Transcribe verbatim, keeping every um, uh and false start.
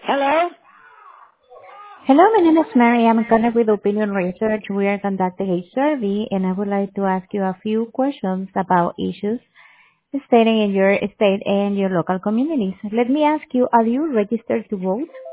Hello? Hello, my name is Mary. I'm Connect with Opinion Research. We are conducting a survey, and I would like to ask you a few questions about issues stating in your state and your local communities. Let me ask you, are you registered to vote?